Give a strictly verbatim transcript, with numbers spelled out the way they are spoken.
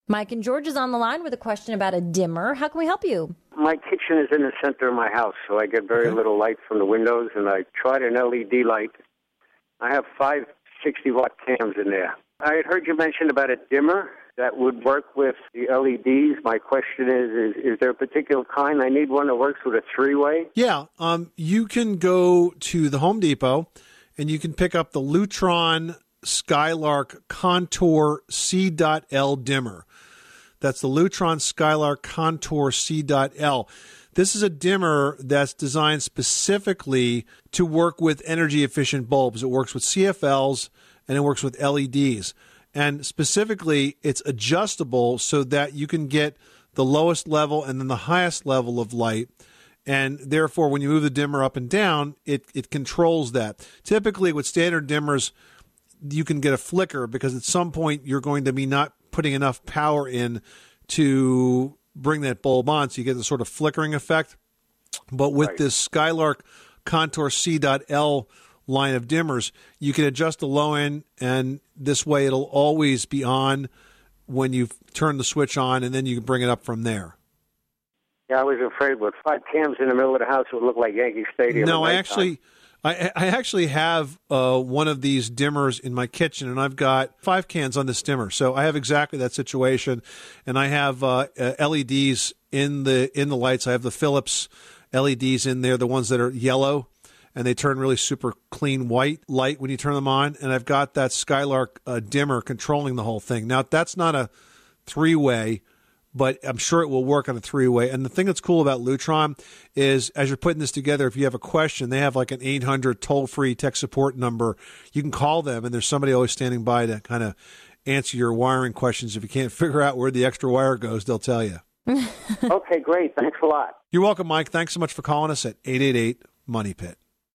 Mike and George is on the line with a question about a dimmer. How can we help you? My kitchen is in the center of my house, so I get very Okay. little light from the windows, and I tried an L E D light. I have five sixty-watt cams in there. I had heard you mention about a dimmer that would work with the L E Ds. My question is, is, is there a particular kind? I need one that works with a three-way. Yeah, um, you can go to the Home Depot, and you can pick up the Lutron Skylark Contour C L dimmer. That's the Lutron Skylark Contour C L. This is a dimmer that's designed specifically to work with energy-efficient bulbs. It works with C F Ls, and it works with L E Ds. And specifically, it's adjustable so that you can get the lowest level and then the highest level of light. And therefore, when you move the dimmer up and down, it, it controls that. Typically, with standard dimmers, you can get a flicker because at some point you're going to be not putting enough power in to bring that bulb on, so you get the sort of flickering effect. But with Right. this Skylark Contour C L line of dimmers, you can adjust the low end, and this way it'll always be on when you turn the switch on, and then you can bring it up from there. Yeah, I was afraid with five cams in the middle of the house, it would look like Yankee Stadium. No, at I nighttime. actually, I, I actually have uh, one of these dimmers in my kitchen, and I've got five cans on this dimmer, so I have exactly that situation. And I have uh, uh, L E Ds in the in the lights. I have the Philips L E Ds in there, the ones that are yellow, and they turn really super clean white light when you turn them on. And I've got that Skylark uh, dimmer controlling the whole thing. Now, that's not a three-way, but I'm sure it will work on a three-way. And the thing that's cool about Lutron is, as you're putting this together, if you have a question, they have like an eight hundred toll-free tech support number. You can call them, and there's somebody always standing by to kind of answer your wiring questions. If you can't figure out where the extra wire goes, they'll tell you. Okay, great. Thanks a lot. You're welcome, Mike. Thanks so much for calling us at eight eight eight, MONEY PIT.